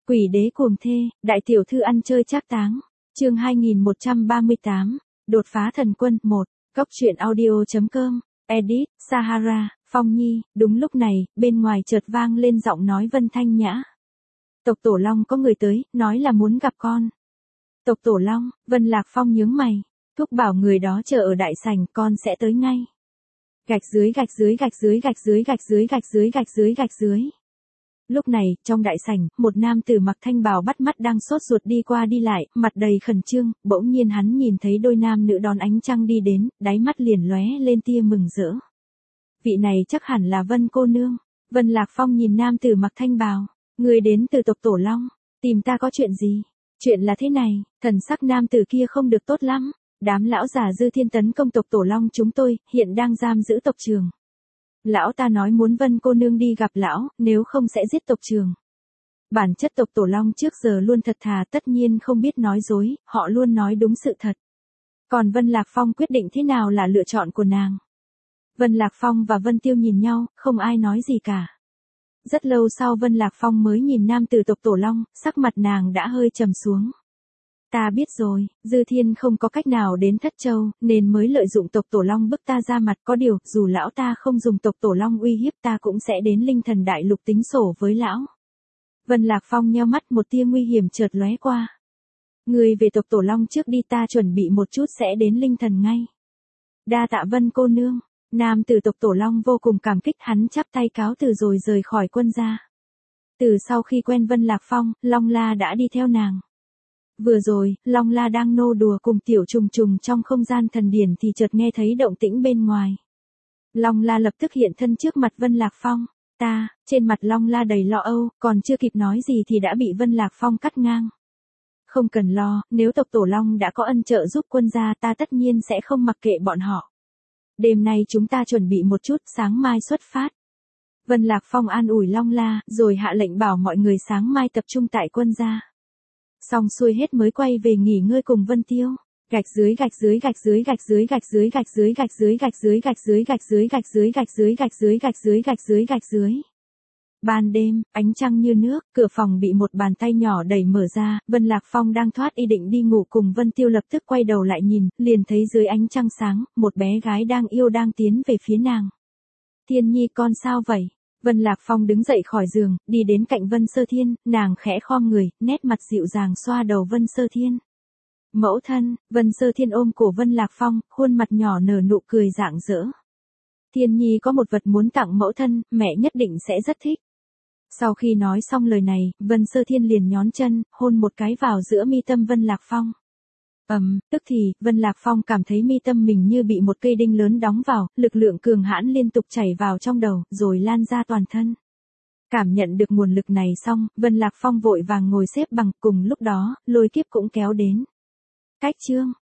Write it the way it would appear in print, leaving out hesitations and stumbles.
Quỷ đế cuồng thê, đại tiểu thư ăn chơi trác táng. Chương 2138, đột phá thần quân 1, Cốc truyện audio.com, edit, Sahara, Phong Nhi. Đúng lúc này, bên ngoài chợt vang lên giọng nói Vân Thanh Nhã. Tộc Tổ Long có người tới, nói là muốn gặp con. Tộc Tổ Long, Vân Lạc Phong nhướng mày, thúc bảo người đó chờ ở đại sảnh, con sẽ tới ngay. Gạch dưới gạch dưới gạch dưới gạch dưới gạch dưới gạch dưới gạch dưới gạch dưới. Lúc này, trong đại sảnh, một nam tử mặc thanh bào bắt mắt đang sốt ruột đi qua đi lại, mặt đầy khẩn trương, bỗng nhiên hắn nhìn thấy đôi nam nữ đón ánh trăng đi đến, đáy mắt liền lóe lên tia mừng rỡ. Vị này chắc hẳn là Vân cô nương. Vân Lạc Phong nhìn nam tử mặc thanh bào, người đến từ tộc Tổ Long, tìm ta có chuyện gì? Chuyện là thế này, thần sắc nam tử kia không được tốt lắm, đám lão già Dư Thiên tấn công tộc Tổ Long chúng tôi, hiện đang giam giữ tộc trưởng. Lão ta nói muốn Vân cô nương đi gặp lão, nếu không sẽ giết tộc trưởng. Bản chất tộc Tổ Long trước giờ luôn thật thà, tất nhiên không biết nói dối, họ luôn nói đúng sự thật. Còn Vân Lạc Phong quyết định thế nào là lựa chọn của nàng. Vân Lạc Phong và Vân Tiêu nhìn nhau, không ai nói gì cả. Rất lâu sau Vân Lạc Phong mới nhìn nam tử tộc Tổ Long, sắc mặt nàng đã hơi trầm xuống. Ta biết rồi, Dư Thiên không có cách nào đến Thất Châu, nên mới lợi dụng tộc Tổ Long bức ta ra mặt, có điều, dù lão ta không dùng tộc Tổ Long uy hiếp ta cũng sẽ đến Linh Thần Đại Lục tính sổ với lão. Vân Lạc Phong nheo mắt, một tia nguy hiểm chợt lóe qua. Người về tộc Tổ Long trước đi, ta chuẩn bị một chút sẽ đến Linh Thần ngay. Đa tạ Vân cô nương. Nam tử tộc Tổ Long vô cùng cảm kích, hắn chắp tay cáo từ rồi rời khỏi quân gia. Từ sau khi quen Vân Lạc Phong, Long La đã đi theo nàng. Vừa rồi, Long La đang nô đùa cùng tiểu trùng trùng trong không gian thần điển thì chợt nghe thấy động tĩnh bên ngoài. Long La lập tức hiện thân trước mặt Vân Lạc Phong. Trên mặt Long La đầy lo âu, còn chưa kịp nói gì thì đã bị Vân Lạc Phong cắt ngang. Không cần lo, nếu tộc Tổ Long đã có ân trợ giúp quân gia, ta tất nhiên sẽ không mặc kệ bọn họ. Đêm nay chúng ta chuẩn bị một chút, sáng mai xuất phát. Vân Lạc Phong an ủi Long La, rồi hạ lệnh bảo mọi người sáng mai tập trung tại quân gia. Xong xuôi hết mới quay về nghỉ ngơi cùng Vân Tiêu. Gạch dưới gạch dưới gạch dưới gạch dưới gạch dưới gạch dưới gạch dưới gạch dưới gạch dưới gạch dưới gạch dưới gạch dưới gạch dưới gạch dưới gạch dưới gạch dưới. Ban đêm, ánh trăng như nước, cửa phòng bị một bàn tay nhỏ đẩy mở ra, Vân Lạc Phong đang thoát y định đi ngủ cùng Vân Tiêu lập tức quay đầu lại nhìn, liền thấy dưới ánh trăng sáng, một bé gái đang yêu đang tiến về phía nàng. Thiên Nhi con sao vậy? Vân Lạc Phong đứng dậy khỏi giường, đi đến cạnh Vân Sơ Thiên, nàng khẽ khom người, nét mặt dịu dàng xoa đầu Vân Sơ Thiên. Mẫu thân, Vân Sơ Thiên ôm cổ Vân Lạc Phong, khuôn mặt nhỏ nở nụ cười rạng rỡ. Thiên Nhi có một vật muốn tặng mẫu thân, mẹ nhất định sẽ rất thích. Sau khi nói xong lời này, Vân Sơ Thiên liền nhón chân, hôn một cái vào giữa mi tâm Vân Lạc Phong. Tức thì, Vân Lạc Phong cảm thấy mi tâm mình như bị một cây đinh lớn đóng vào, lực lượng cường hãn liên tục chảy vào trong đầu, rồi lan ra toàn thân. Cảm nhận được nguồn lực này xong, Vân Lạc Phong vội vàng ngồi xếp bằng, cùng lúc đó, Lôi Kiếp cũng kéo đến. Cách chương,